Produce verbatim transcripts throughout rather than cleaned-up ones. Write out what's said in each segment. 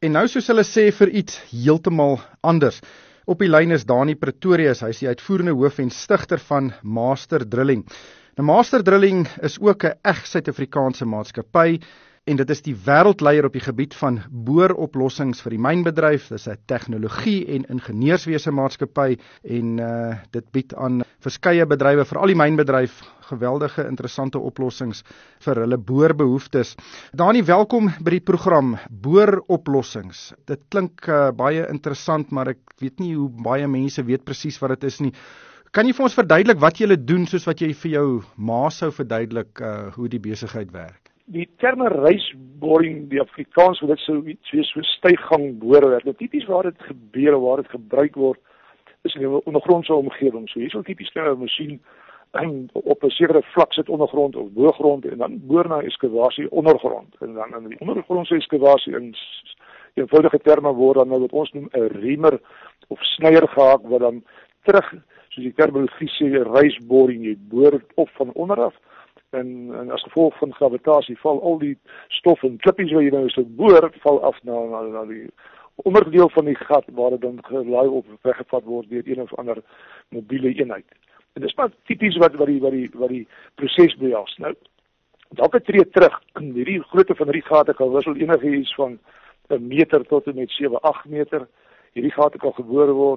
En nou soos hulle sê vir iets heeltemal anders. Op die lyn is Dani Pretorius, hy is die uitvoerende hoof en stigter van Master Drilling. Nou Master Drilling is ook 'n eg Suid-Afrikaanse maatskappy en dit is die wêreldleier op die gebied van booroplossings vir die mynbedryf. Dit is 'n tegnologie en ingenieurswese maatskappy en uh, dit bied aan verskeie bedrywe, veral die mynbedryf, geweldige interessante oplossings vir hulle boorbehoeftes. Dani, welkom by die program Booroplossings. Dit klink uh, baie interessant, maar ek weet nie hoe baie mense weet presies wat dit is nie. Kan jy vir ons verduidelik wat julle doen, soos wat jy vir jou ma sou verduidelik uh, hoe die besigheid werk? Die terme reisboring, die Afrikaans, wat dit so iets wees so styfgang boorwerk. Nou tipies waar dit gebeur, waar dit gebruik word, is in 'n ondergrondse omgewing. So hier sal tipies 'n masjien op 'n sekere vlak sit ondergrond of boogrond en dan boor na eskavasie ondergrond. En dan in die ondergrondse eskavasie in eenvoudige terme word dan nou wat ons noem 'n reamer of snyer gehaak wat dan terug, soos die terminologie sê, reisboring, jy boor op van onderaf. En, en as gevolg van gravitasie val al die stof en klippies wat jy nou so boor, val af na, na, na die onderdeel van die gat waar dit dan gelaai of weggevat word deur een of ander mobiele eenheid. En dis maar tipies wat wat die wat die wat die proses behels. Nou, dalk 'n tree terug, in hierdie grootte van hierdie gate kan wissel enige iets van 'n meter tot en met sewe agt meter. Hierdie gate kan geboor word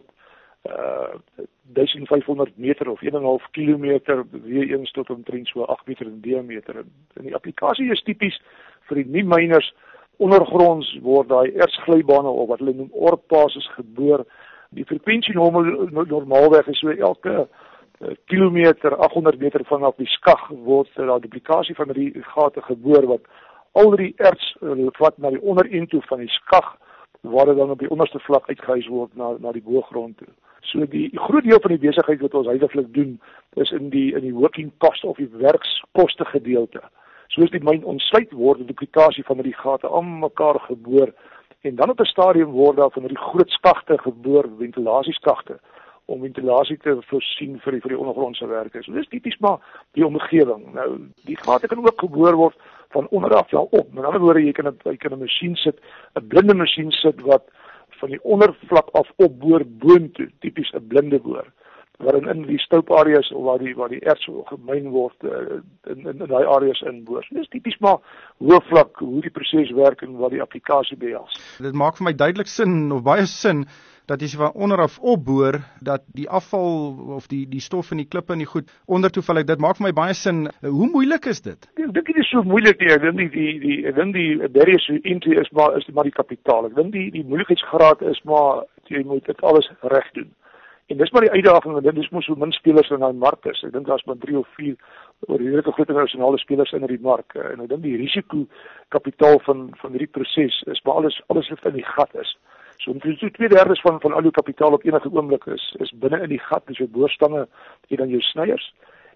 uh duisend vyfhonderd meter of een en 'n half kilometer, weer eens tot omtrent so agt meter in diameter. En die applikasie is tipies vir die nie-myners. Ondergronds word daai ertsglybane of wat hulle noem oorpases geboor. Die frekwensie normaal, normaalweg is so elke uh, kilometer, aghonderd meter vanaf die skag word daar die applikasie van die gate geboor wat al die erts uh, wat na die onderend toe van die skag waar dit dan op die onderste vlak uitgehuis word na na die boogrond toe. So die groot deel van die besigheid wat ons huidiglik doen is in die in die working cost of die werkskoste gedeelte. Soos die myn ontsluit word, die duplikasie van die gate aan mekaar geboor en dan op 'n stadium word daar van die groot skagte geboor, ventilasieskagte om ventilasie te voorsien vir die vir die ondergrondse werke. So dis tipies maar die omgewing. Nou die gate kan ook geboor word van onderaf wel op. Met ander woorde, jy kan 'n jy kan 'n masjien sit, 'n blinde masjien sit wat van die ondervlak af opboor boontoe, tipies 'n blinde boor, waarin in die stoupareas of waar die waar die erts gemyn word uh, in in, in daai areas inboor. So, dis tipies maar hoë vlak hoe die proses werk en wat die applikasie behels. Dit maak vir my duidelik sin of baie sin dat jy van onderaf opboor dat die afval of die die stof en die klippe en die goed ondertoe val. Dit maak vir my baie sin. Hoe moeilik is dit? Ek dink dit is so moeilik nie. Ek dink die die die ek dink die barrier to entry is maar is maar die kapitaal. Ek dink die die moeilikheidsgraad is maar jy moet dit alles reg doen. En dis maar die uitdaging, want dit is mos so min spelers in daai mark is. Ek dink daar's maar drie of vier redelike groot internasionale spelers in die mark. En ek dink die risiko kapitaal van van hierdie proses is maar alles alles wat in die gat is. So omtrent so twee derdes van van al jou kapitaal op enige oomblik is is binne in die gat, dis jou boorstange en dan jou snyers.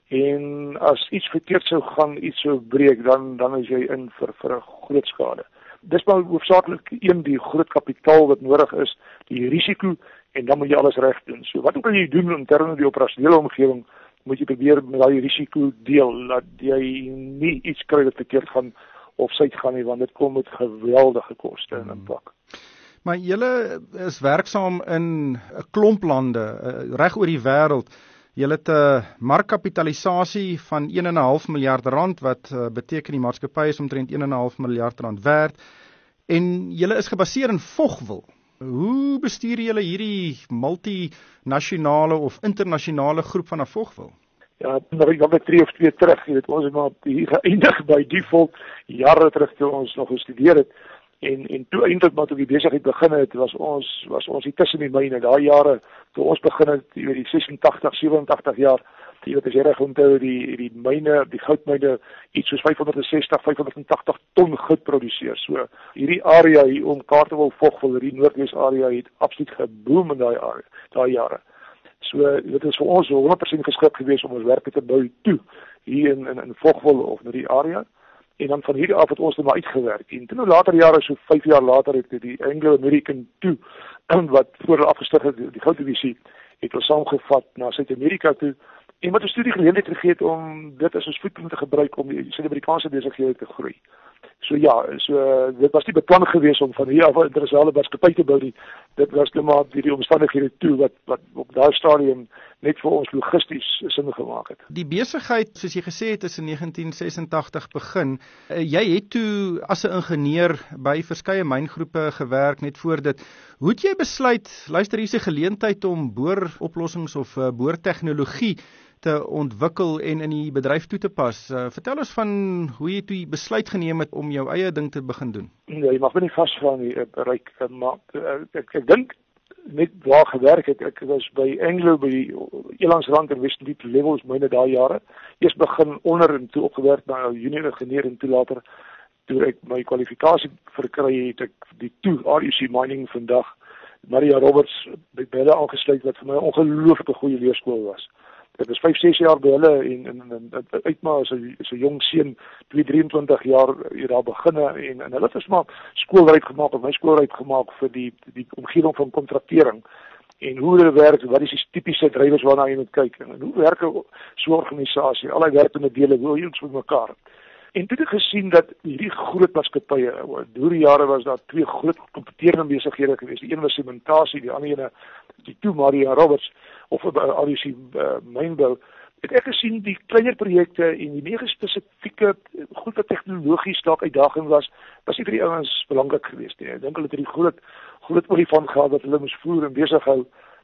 En as iets verkeerd sou gaan, iets sou breek, dan dan is jy in vir vir 'n groot skade. Dis maar hoofsaaklik een die groot kapitaal wat nodig is, die risiko en dan moet jy alles reg doen. So wat ook al jy doen in terme van die operasionele omgewing, moet jy probeer met daai risiko deel dat jy nie iets kry wat verkeerd gaan of suid gaan nie, want dit kom met geweldige koste in impak. Maar julle is werksaam in 'n klomp lande uh, reg oor die wêreld. Julle het 'n markkapitalisasie van een en 'n half miljard rand wat uh, beteken die maatskappy is omtrent een en 'n half miljard rand werd en julle is gebaseer in Vogwel. Hoe bestuur julle hierdie multinasjonale of internasionale groep van Vogwel? Ja, nou ek het drie of twee terug, jy weet, ons het maar hier geëindig by default jare terug toe ons nog gestudeer het. En en toe eintlik maar toe die besigheid begin het, was ons was ons hier tussen die myne. Daai jare toe ons begin het, jy weet die sesentagtig, sewenentagtig jaar, jy weet as jy reg onthou die die myne, die goudmyne iets soos vyfhonderdsestig, vyfhonderdagtig ton goud produseer. So hierdie area hier om Kaartewil, Vogwel, hierdie Noordwes area het absoluut geboom in daai area, daai jare. So dit is vir ons honderd persent geskik geweest om ons werke te bou toe hier in in, in Vogwel of in die area. En dan van hierdie af het ons dit maar uitgewerk. En toe later jare, so vyf jaar later, het die Anglo-American toe, wat voor afgestig het, die gouddivisie, het ons saamgevat na Suid-Amerika toe, En wat 'n studie geleentheid gegee het om dit as 'n spoedpunt te gebruik om die Suid-Afrikaanse besighede te groei. So ja, so dit was nie beplan geweest om van hier af 'n internasionale maatskappy te bou nie. Dit was net maar die omstandighede toe wat wat op daai stadium net vir ons logisties sin gemaak het. Die besigheid, soos jy gesê het, is in negentien sesentagtig begin. Uh, jy het toe as 'n ingenieur by verskeie myngroepe gewerk net voor dit. Hoe het jy besluit, luister, hier is 'n geleentheid om booroplossings of uh, boortegnologie te ontwikkel en in die bedryf toe te pas. Uh, vertel ons van hoe jy toe besluit geneem het om jou eie ding te begin doen. Nee, jy mag my nie vasvra nie, Ryk, maar ek ek, ek dink net waar gewerk het, ek was by Anglo by die Elandsrand en Westdiep levels myne daai jare. Eers begin onder en toe opgewerk na junior ingenieur en toe later toe ek my kwalifikasie verkry het ek die toe R U C Mining vandag Maria Roberts by hulle aangesluit wat vir my 'n ongelooflike goeie leerskool was. Ek was vyf, ses jaar by hulle en en, en uitmaak as 'n so jong seun, twee, drieëntwintig jaar hier daar beginne en en hulle het maar skoolryp gemaak of my skoolryp gemaak vir die die omgewing van kontraktering en hoe dit werk, wat is die tipiese drywers waarna jy moet kyk en hoe werk 'n so 'n organisasie, al die werkende dele, hoe jy ons met mekaar. En toe het ek gesien dat hierdie groot maatskappye, deur die jare was daar twee groot kompeterende besighede geweest. Die een was sementasie, die ander een die toe Maria Roberts of R U C uh, mynbou. Het ek gesien die kleiner projekte en die meer spesifieke goed wat tegnologies dalk uitdaging was, was nie vir die ouens belangrik geweest nie. Ek dink hulle het die groot groot olifant gehad wat hulle moes voer en besig hou.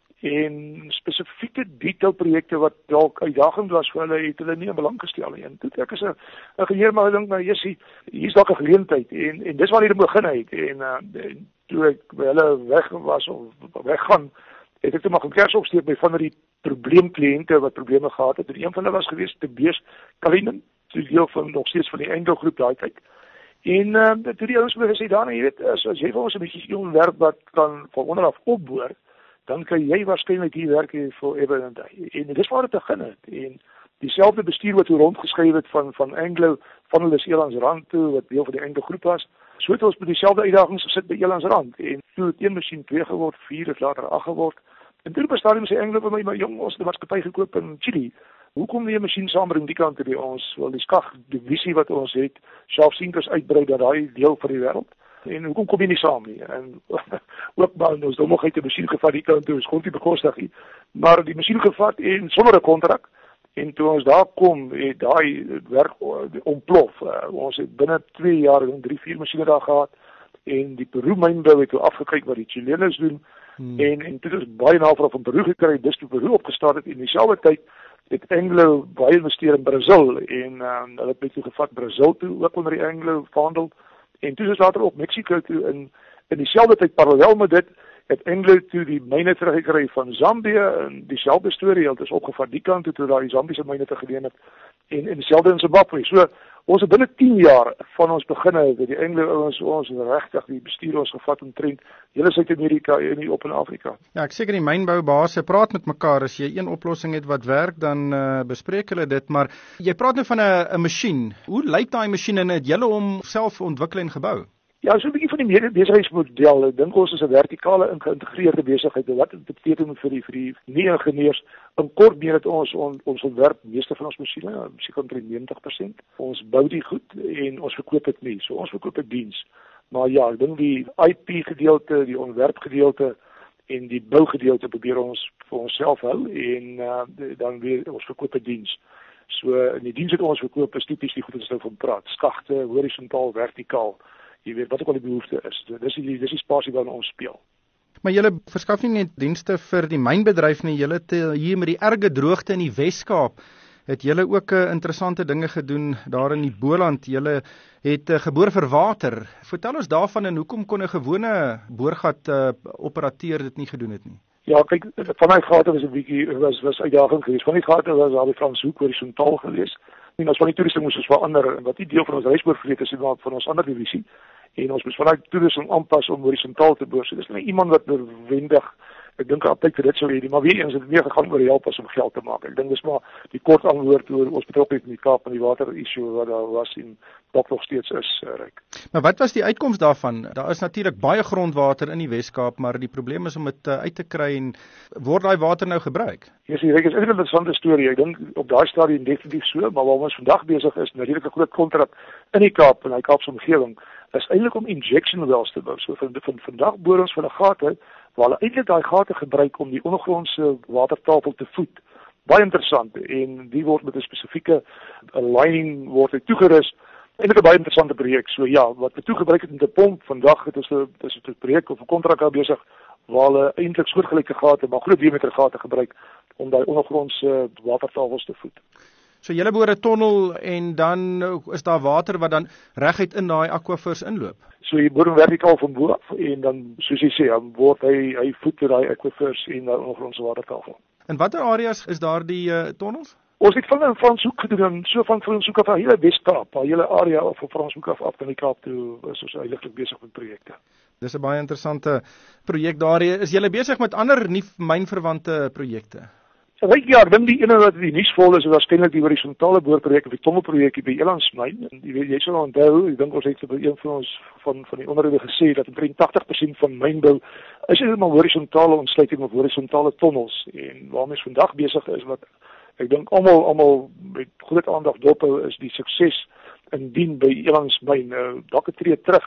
En spesifieke detailprojekte wat dalk uitdagend was vir hulle het hulle nie in belang gestel nie. En toe ek as 'n ingenieur maar dink nou Jessie, hier's dalk 'n geleentheid en en dis waar dit begin het en, uh, en toe ek by hulle weg was of weggaan, het ek toe maar 'n kers opsteek by van die probleemkliënte wat probleme gehad het. En een van hulle was geweest te Beers Kalinin, so deel van nog steeds van die Anglo groep daai tyd. En uh, toe die ouens my gesê daarna, jy weet, as, as jy vir ons 'n bietjie ontwerp wat kan van onder af opboor, dan kan jy waarskynlik hier werk hier forever and day. En dis waar dit begin het. En dieselfde bestuur wat hoe rondgeskryf het van van Anglo, van hulle Elandsrand toe wat deel van die Anglo groep was. So het ons met dieselfde uitdagings gesit by Elandsrand en toe het een masjien twee geword, vier het later agt geword. En toe bestaan die sê Anglo vir my, maar jong, ons het 'n maatskappy gekoop in Chili. Hoekom nie 'n masjien saambring die kant toe by ons? Wel die skag divisie wat ons het, selfsinkers uitbrei dat daai deel van die wêreld. En hoekom kom jy nie saam nie? En ook maar ons domogheid die masjien gevat die kant toe, ons kon nie bekostig nie. Maar die masjien gevat en sonder 'n kontrak. En toe ons daar kom, het daai werk ontplof. Uh, ons het binne twee jaar en drie, vier masjiene daar gehad. En die Peru mynbou het toe afgekyk wat die Chilenes doen. Hmm. En en toe het baie navraag van Peru gekry, dis toe Peru opgestart het en dieselfde tyd het Anglo baie investeer in Brazil en um, hulle het net toe gevat Brazil toe ook onder die Anglo vaandel. En toe is later op Mexico toe in in dieselfde tyd parallel met dit het Anglo toe die myne teruggekry van Zambië en dieselfde storie, het is opgevat die kant toe toe daar die Zambiese myne te geleen het en en dieselfde in Zimbabwe. So ons het binne tien jaar van ons beginne het die Anglo ouens ons regtig die bestuur ons gevat omtrent hele Suid-Amerika en hier op in Afrika. Ja, ek seker die mynboubase praat met mekaar as jy een oplossing het wat werk dan uh, bespreek hulle dit, maar jy praat nou van 'n 'n masjien. Hoe lyk daai masjien en het julle hom self ontwikkel en gebou? Ja, so 'n bietjie van die medebesigheidsmodel. Ek dink ons is 'n vertikale geïntegreerde besigheid. Wat dit beteken vir die vir die nie-ingenieurs in kort meer dat ons on, ons ontwerp meeste van ons masjiene, seker omtrent negentig persent. Ons bou die goed en ons verkoop dit nie. So ons verkoop 'n diens. Maar ja, ek dink die I P gedeelte, die ontwerpgedeelte en die bougedeelte probeer ons vir onsself hou en uh, dan weer ons verkoop 'n diens. So in die diens wat ons verkoop is tipies die goed wat ons nou van praat. Skagte, horisontaal, vertikaal. Jy weet wat ook al die behoefte is. Dis die dis die spasie waarin ons speel. Maar julle verskaf nie net dienste vir die mynbedryf nie, julle het hier met die erge droogte in die Wes-Kaap het julle ook uh, interessante dinge gedoen daar in die Boland. Julle het uh, geboor vir water. Vertel ons daarvan en hoekom kon 'n gewone boorgat uh, operateur dit nie gedoen het nie? Ja, kyk, van my gate was 'n bietjie was was uitdagend geweest. Van die gate was daar die Franshoek horisontaal geweest. En ons van die toerusting moes ons verander en wat nie deel van ons reisboorvlieë is maar van ons ander divisie. En ons moes vanuit toerusting aanpas om horisontaal te boor. So dis nie iemand wat noodwendig ek dink altyd vir dit sou hê, maar weer eens het dit meer gegaan oor help as om geld te maak. Ek dink dis maar die kort antwoord oor ons betrokkenheid in die Kaap en die water issue wat daar was en dalk nog steeds is, uh, Ryk. Maar wat was die uitkoms daarvan? Daar is natuurlik baie grondwater in die Wes-Kaap, maar die probleem is om dit uh, uit te kry en word daai water nou gebruik? Ja, sien, Ryk, is 'n interessante storie. Ek dink op daai stadium definitief so, maar waar ons vandag besig is, natuurlik 'n groot kontrak in die Kaap en die Kaapse omgewing, is eintlik om injection wells te bou. So van, van vandag boor ons van 'n gate waar hulle eintlik daai gate gebruik om die ondergrondse watertafel te voed. Baie interessant, en die word met 'n spesifieke lining word hy toegerus. Eintlik 'n baie interessante projek. So ja, wat we toegebruik het om te pomp, vandag het ons 'n dis 'n projek of 'n kontrak daar besig waar hulle eintlik soortgelyke gate, maar groot diameter gate gebruik om daai ondergrondse watertafels te voed. So julle boor 'n tonnel en dan is daar water wat dan reguit in daai aquifers inloop. So jy boor hom vertikaal van bo af en dan soos jy sê, dan word hy hy voed tot daai aquifers en daai ondergrondse watertafel. In watter areas is daar die uh, tonnels? Ons het van van soek gedoen, so van van soek af aan hele Wes-Kaap, haar hele area of van Franshoek af af in die Kaap toe is ons heiliglik besig met projekte. Dis 'n baie interessante projek daar. Is julle besig met ander nie mynverwante projekte? Ryk ja, ek dink die ene wat die nuusvol is, is waarskynlik die horisontale boorprojek of die tonnelprojek by Elandsmyn. En jy weet, jy sal onthou, ek dink ons het by een van ons van van die onderhoude gesê dat omtrent tagtig persent van mynbou is heeltemal horisontale ontsluiting of horisontale tonnels, en waarmee ons vandag besig is wat ek dink almal almal met groot aandag dophou is die sukses indien by Elandsmyn. Nou dalk 'n tree terug.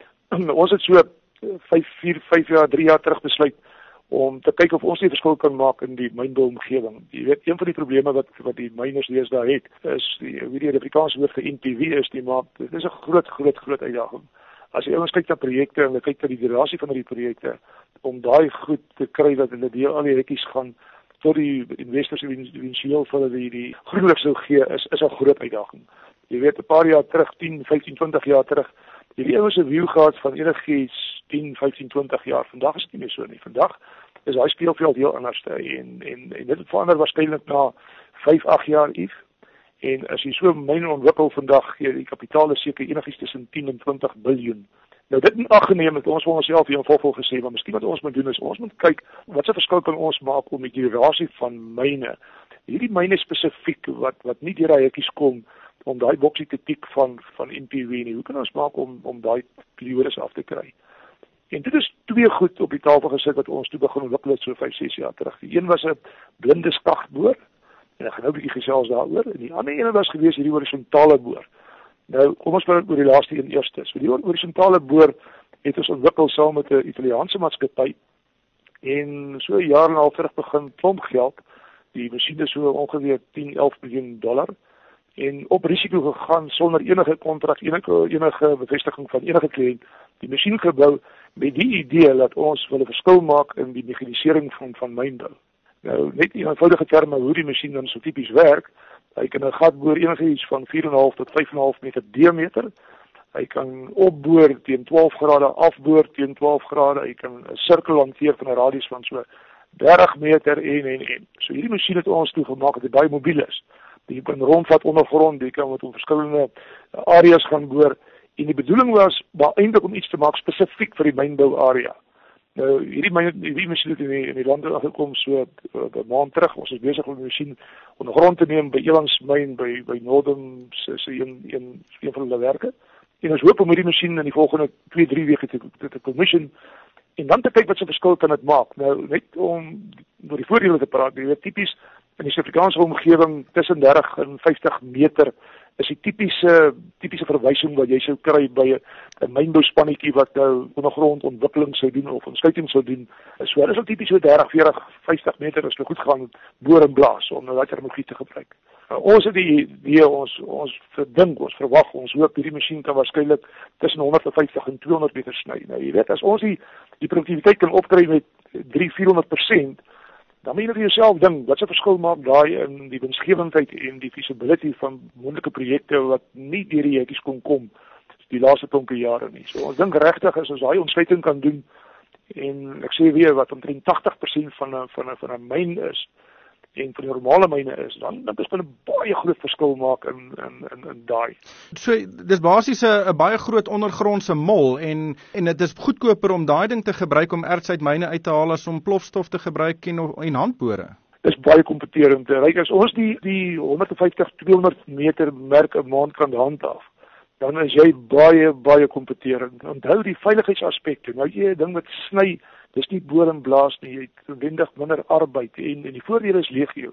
Ons het so vyf, vier, vyf jaar, drie jaar terug besluit om te kyk of ons die verskil kan maak in die mynbouomgewing. Jy weet, een van die probleme wat wat die myners deesdae het, is die weet die Afrikaanse woord vir N P W is die maar dit is 'n groot groot groot uitdaging. As jy ons kyk na projekte en jy kyk na die durasie van die projekte om daai goed te kry dat hulle deur al die hekkies gaan tot die investors eventueel vir hulle die, die groenlig sou gee, is is 'n groot uitdaging. Jy weet, 'n paar jaar terug, tien, vyftien, twintig jaar terug, jy het eers 'n view gehad van enigiets tien, vyftien, twintig jaar. Vandag is dit nie meer so nie. Vandag is daai speelveld heel anders en en en dit verander waarskynlik na vyf, agt jaar if. En as jy so myne ontwikkel vandag, gee die kapitaal is seker enigiets tussen tien en twintig biljoen. Nou dit in ag geneem het ons vir onsself hier in Volvo gesê, maar miskien wat ons moet doen is ons moet kyk wat se verskil kan ons maak om die durasie van myne. Hierdie myne spesifiek wat wat nie deur daai hekkies kom om daai boksie te tik van van N P W nie. Hoe kan ons maak om om daai periodes af te kry? En dit is twee goed op die tafel gesit wat ons toe begin ontwikkel het so vyf, ses jaar terug. Die een was 'n blinde skagboor en ek gaan nou 'n bietjie gesels daaroor. En die ander een was gewees hierdie horisontale boor. Nou, kom ons praat oor die laaste een eers. So die horisontale boor het ons ontwikkel saam met 'n Italiaanse maatskappy en so 'n jaar en 'n half terug begin klomp geld. Die masjiene so ongeveer tien, elf miljoen dollar en op risiko gegaan sonder enige kontrak, enige enige bevestiging van enige kliënt. Die masjien gebou met die idee dat ons wil 'n verskil maak in die mechanisering van van mynbou. Nou, net in eenvoudige terme hoe die masjien dan so tipies werk. Hy kan 'n gat boor enigiets van vier komma vyf tot vyf komma vyf meter diameter. Hy kan opboor teen twaalf grade, afboor teen twaalf grade. Hy kan 'n sirkel hanteer van 'n radius van so dertig meter en en en. So hierdie masjien het ons toegemaak dat hy baie mobiel is. Jy kan rondvat ondergrond, jy kan met hom verskillende areas gaan boor. En die bedoeling was maar eintlik om iets te maak spesifiek vir die mynbou area. Nou hierdie myn hierdie masjien het in die, in die land aangekom so 'n maand terug. Ons is besig om die masjien ondergrond te neem by Elandsmyn by by Northern se se een een een van hulle werke. En ons hoop om hierdie masjien in die volgende twee, drie weke te te, te commission en dan te kyk wat se verskil kan dit maak. Nou net om oor die voordele te praat, jy weet tipies in die Suid-Afrikaanse omgewing tussen dertig en vyftig meter is die tipiese tipiese verwysing wat jy sou kry by 'n mynbouspannetjie wat nou ondergrond ontwikkeling sou doen of ontsluiting sou doen. So dit is al tipies so dertig, veertig, vyftig meter as dit goed gaan boor en blaas om daai terminologie te gebruik. Uh, ons het die idee ons ons verdink, ons verwag, ons hoop hierdie masjien kan waarskynlik tussen honderdvyftig en tweehonderd meter sny. Nou jy weet as ons die die produktiwiteit kan opkry met drie, vierhonderd persent, dan moet jy vir jouself dink, wat se verskil maak daai in die winsgewendheid en die feasibility van moontlike projekte wat nie deur die hekkies kon kom die laaste klompe jare nie. So ons dink regtig as ons daai ontsluiting kan doen en ek sê weer wat omtrent tagtig persent van 'n van 'n van 'n myn is en vir die normale myne is, dan dan is dit 'n baie groot verskil maak in in in, in daai. So dis basies 'n baie groot ondergrondse mol en en dit is goedkoper om daai ding te gebruik om erts uit myne uit te haal as om plofstof te gebruik en en handbore. Dis baie kompeterend. Ryk as ons die die honderdvyftig tweehonderd meter merk 'n maand kan handhaaf, dan is jy baie baie kompeterend. Onthou die veiligheidsaspekte. Nou jy 'n ding met sny, dis nie boor en blaas nie, jy het wendig minder arbeid en en die voordele is legio.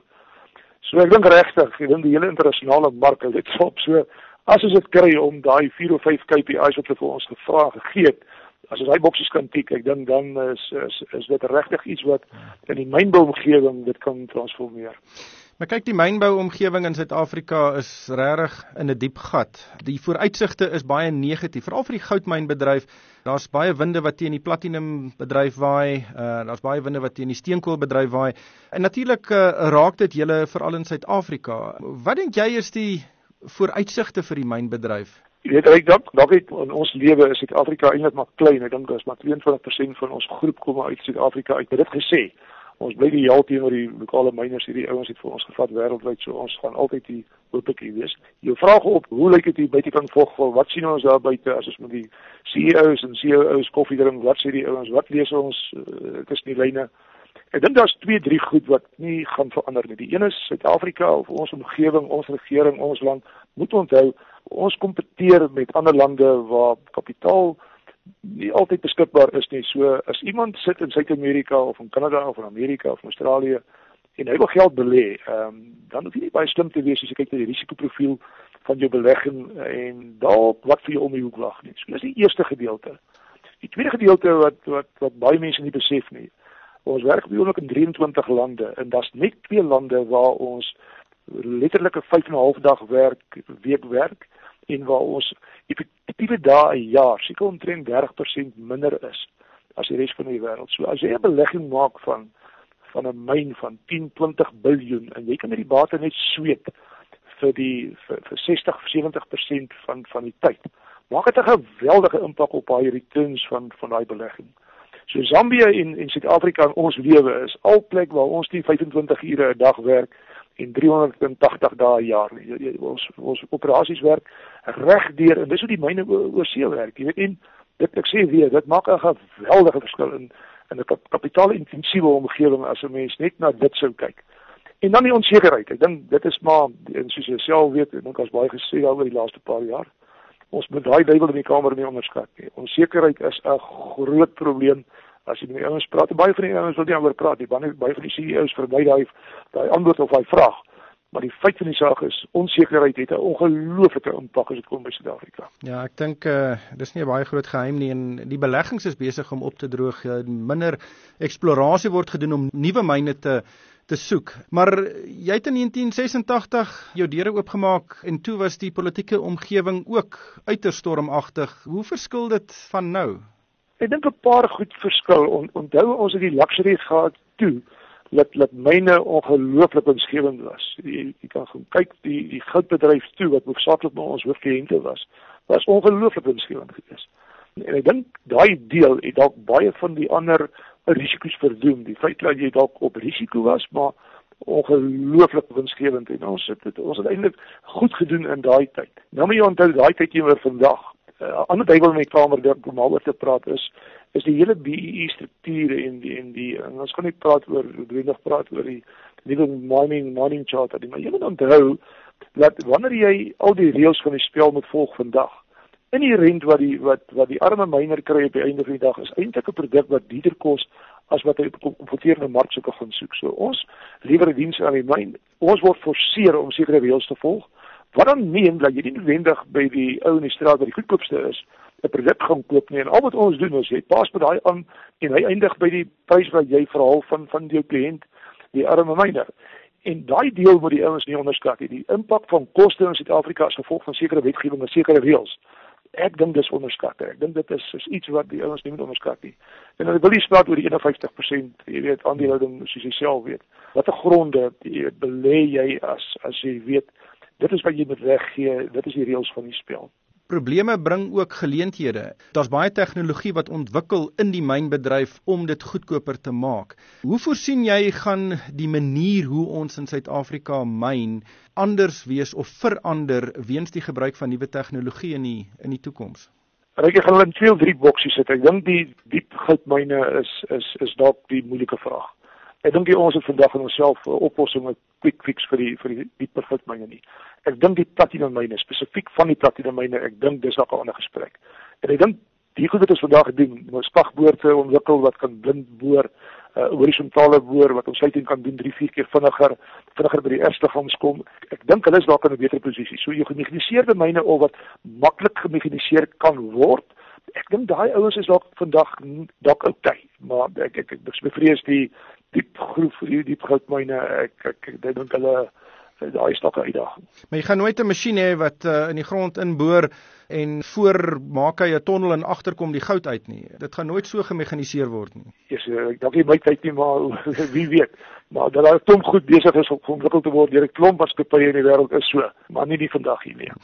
So ek dink regtig, ek dink die hele internasionale mark hou dit op. So as ons dit kry om daai vier of vyf K P Is wat hulle vir ons gevra gegee het, as ons daai boksies kan tik, ek dink dan is is is dit regtig iets wat in die mynbouomgewing dit kan transformeer. Maar kyk, die mynbouomgewing in Suid-Afrika is regtig in 'n diep gat. Die vooruitsigte is baie negatief, veral vir die goudmynbedryf. Daar's baie winde wat teen die platinumbedryf waai, uh, daar's baie winde wat teen die steenkoolbedryf waai. En natuurlik uh, raak dit julle veral in Suid-Afrika. Wat dink jy is die vooruitsigte vir die mynbedryf? Jy weet, ek dink dalk het in ons lewe is Suid-Afrika eintlik maar klein. Ek dink daar's maar tweeëntwintig persent van ons groep kom uit Suid-Afrika uit. Dit het gesê. Ons bly die jaal teenoor die lokale myners, hierdie ouens het vir ons gevat wêreldwyd, so ons gaan altyd die hoopetjie wees. Jou vraag op, hoe lyk dit hier buitekant Vogwel? Wat sien ons daar buite as ons met die C E O's en C O O's koffie drink? Wat sê die ouens? Wat lees ons uh, tussen die lyne? Ek dink daar's twee, drie goed wat nie gaan verander nie. Die een is Suid-Afrika of ons omgewing, ons regering, ons land moet onthou, ons kompeteer met ander lande waar kapitaal nie altyd beskikbaar is nie. So as iemand sit in Suid-Amerika of in Kanada of in Amerika of in Australië en hy wil geld belê, um, dan hoef jy nie baie slim te wees as jy kyk na die risikoprofiel van jou belegging en dalk wat vir jou om die hoek wag nie. So dis die eerste gedeelte. Die tweede gedeelte wat wat wat baie mense nie besef nie. Ons werk behoorlik in drieëntwintig lande en daar's net twee lande waar ons letterlik 'n vyf en 'n half dag werk week werk en waar ons effektiewe dae 'n jaar seker omtrent dertig persent minder is as die res van die wêreld. So as jy 'n belegging maak van van 'n myn van tien, twintig biljoen en jy kan met die bate net sweep vir die vir, vir sestig, sewentig persent van van die tyd, maak dit 'n geweldige impak op daai returns van van daai belegging. So Zambia en en Suid-Afrika in ons lewe is al plek waar ons nie vyfentwintig ure 'n dag werk en driehonderdtagtig dae 'n jaar nie. Ons ons operasies werk regdeur en dis hoe die myne oor see werk. Jy weet, en dit ek sê weer, dit maak 'n geweldige verskil in in 'n kapitaal-intensiewe omgewing as 'n mens net na dit sou kyk. En dan die onsekerheid. Ek dink dit is maar, en soos jy self weet, ek dink ons baie gesê daaroor die laaste paar jaar. Ons moet daai duiwel in die kamer nie onderskat nie. Onsekerheid is 'n groot probleem. As jy met die ouens praat, baie van die ouens wil nie oor praat nie. Baie baie van die C E O's verby daai daai antwoord op daai vraag. Maar die feit van die saak is, onsekerheid het 'n ongelooflike impak as dit kom by Suid-Afrika. Ja, ek dink uh, dis nie 'n baie groot geheim nie en die beleggings is besig om op te droog. Uh, minder eksplorasie word gedoen om nuwe myne te te soek. Maar jy het in negentien sesentagtig jou deure oopgemaak en toe was die politieke omgewing ook uiters stormagtig. Hoe verskil dit van nou? Ek dink 'n paar goed verskil. On, onthou ons het die luxury gehad toe dat dat myne ongelooflik winsgewend was. Jy, jy kan gaan kyk die die goudbedryf toe wat hoofsaaklik maar ons hoofkliënte was, was ongelooflik winsgewend geweest. En ek dink daai deel het dalk baie van die ander risiko's verdoem. Die feit dat jy dalk op risiko was, maar ongelooflik winsgewend en ons het dit ons het eintlik goed gedoen in daai tyd. Nou moet jy onthou daai tyd teenoor vandag. 'n uh, ander duiwel in die kamer dink om oor te praat is is die hele B E E strukture en die en die en ons gaan nie praat oor noodwendig praat oor die nuwe mining mining charter nie, maar jy moet onthou dat wanneer jy al die reëls van die spel moet volg vandag, inherent wat die wat wat die arme miner kry op die einde van die dag is eintlik 'n produk wat duurder kos as wat hy op 'n kompeterende mark sou kan soek. So ons lewer 'n diens aan die myn. Ons word forceer om sekere reëls te volg. Wat dan meen dat jy nie noodwendig by die ou in die straat wat die goedkoopste is, 'n produk gaan koop nie. En al wat ons doen is jy pas met daai aan en hy eindig by die prys wat jy verhaal van van jou kliënt, die arme miner. En daai deel moet die ouens nie onderskat nie. Die impak van koste in Suid-Afrika as gevolg van sekere wetgewing en sekere reëls. Ek dink dis onderskat. Ek dink dit is, is iets wat die ouens nie moet onderskat nie. En dan wil jy praat oor die eenenvyftig persent, jy weet, aandeelhouding soos jy self weet. Watter gronde belê jy as as jy weet dit is wat jy moet weggee, dit is die reëls van die spel. Probleme bring ook geleenthede. Daar's baie tegnologie wat ontwikkel in die mynbedryf om dit goedkoper te maak. Hoe voorsien jy gaan die manier hoe ons in Suid-Afrika myn anders wees of verander weens die gebruik van nuwe tegnologie in die in die toekoms? Ek gaan hulle in twee of drie boksies sit. Ek dink die diep goudmyne is is is dalk die moeilike vraag. Ek dink die ons het vandag in onsself 'n oplossing met quick fix vir die vir die dieper goudmyne nie. Ek dink die platinumyne, spesifiek van die platinumyne, ek dink dis dalk 'n ander gesprek. En ek dink die goed wat ons vandag gedoen, ons spagboorde ontwikkel wat kan blind boor, uh, horisontale boor wat ons sluiting kan doen drie, vier keer vinniger, vinniger by die erfliggaams kom. Ek dink hulle is dalk in 'n beter posisie. So jou gemekaniseerde myne of wat maklik gemekaniseer kan word. Ek dink daai ouens is dalk vandag dalk oukei, maar ek ek ek bevrees die diep groef die diep goudmyne, ek ek, ek dink hulle daai is dalk 'n uitdaging. Maar jy gaan nooit 'n masjien hê wat uh, in die grond inboor en voor maak hy 'n tonnel en agterkom die goud uit nie. Dit gaan nooit so gemekaniseer word nie. Yes, ek dink nie my tyd nie, maar wie weet. Maar dat daar klomp goed besig is om ontwikkel te word deur 'n klomp maatskappye in die wêreld is so, maar nie die vandag hier nie.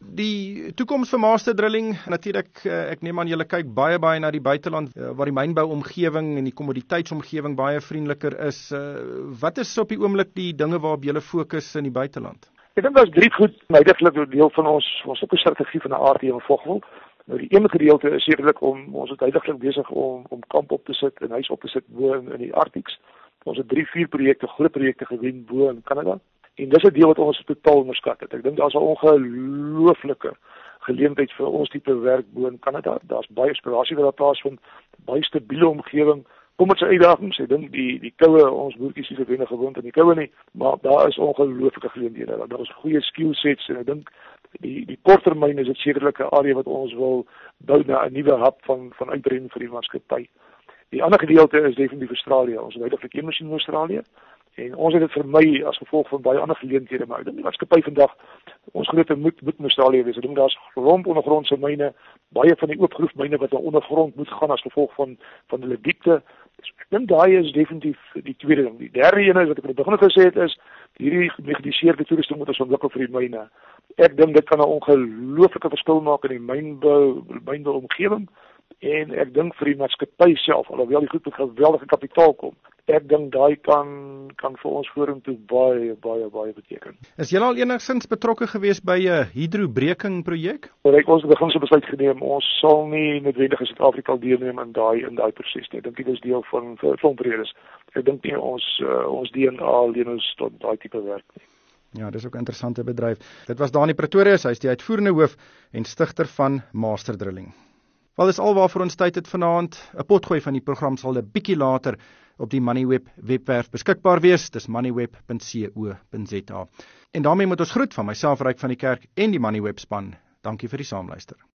Die toekoms vir master drilling, natuurlik ek neem aan julle kyk baie baie na die buiteland waar die mynbouomgewing en die kommoditeitsomgewing baie vriendeliker is. Wat is op die oomblik die dinge waarop julle fokus in die buiteland? Ek dink daar's drie goed heidaglik deel van ons ons op 'n strategie van 'n aard hier in Vogwel. Nou die een gedeelte is sekerlik om ons is heidaglik besig om om kamp op te sit en huis op te sit bo in, in die Arkties. Ons het drie, vier projekte, groot projekte gewen bo in Kanada. En dis 'n deel wat ons totaal onderskat het. Ek dink daar's 'n ongelooflike geleentheid vir ons tipe werk bo in Kanada. Daar's baie eksplorasie wat daar plaasvind, baie stabiele omgewing. Kom met sy uitdagings, ek dink die die koue, ons boertjies is wenig gewoond aan die koue nie, maar daar is ongelooflike geleenthede. Daar is goeie skill sets en ek dink die die korttermyn is dit sekerlik 'n area wat ons wil bou na 'n nuwe hub van van uitbreiding vir die maatskappy. Die ander gedeelte is definitief Australië. Ons het heidaglik een masjien in Australië. En ons het dit vermy as gevolg van baie ander geleenthede, maar ek dink die maatskappy vandag, ons groot moet moet in Australië wees. Ek dink daar's rond ondergrondse myne, baie van die oopgroefmyne wat ondergrond moet gaan as gevolg van van hulle diepte. Ek dink daai is definitief die tweede ding. Die derde een is wat ek in die begin gesê het is hierdie gemekaniseerde toerusting moet ons ontwikkel vir die myne. Ek dink dit kan 'n ongelooflike verskil maak in die mynbou mynbou omgewing. En ek dink vir die maatskappy self, alhoewel die goed met geweldige kapitaal kom, ek dink daai kan kan vir ons vorentoe baie baie baie beteken. Is jy al enigstens betrokke gewees by 'n hydrobreking projek? Ek ons het begin so besluit geneem, ons sal nie noodwendig in Suid-Afrika deelneem in daai in daai proses nie. Ek dink dit is deel van vir redes. Ek dink nie ons uh, ons D N A leen ons tot daai tipe werk nie. Ja, dis ook 'n interessante bedryf. Dit was Dani Pretorius, hy is die uitvoerende hoof en stigter van Master Drilling. Wel, dis al waarvoor ons tyd het vanaand. 'n Potgooi van die program sal 'n bietjie later op die Moneyweb webwerf beskikbaar wees. Dis moneyweb punt co punt za. En daarmee moet ons groet van myself Ryk van die Kerk en die Moneyweb span. Dankie vir die saamluister.